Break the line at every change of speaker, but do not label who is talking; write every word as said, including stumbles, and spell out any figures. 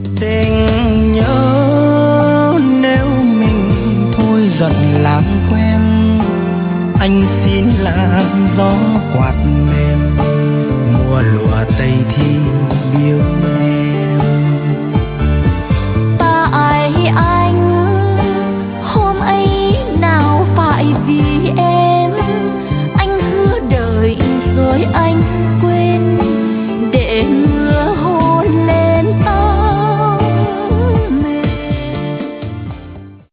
Tình nhớ nếu mình thôi giận làm quen, anh xin làm gió quạt mềm, mùa lụa tây thi biếu em.
Ta ái anh hôm ấy nào phải vì em, anh hứa đời rồi anh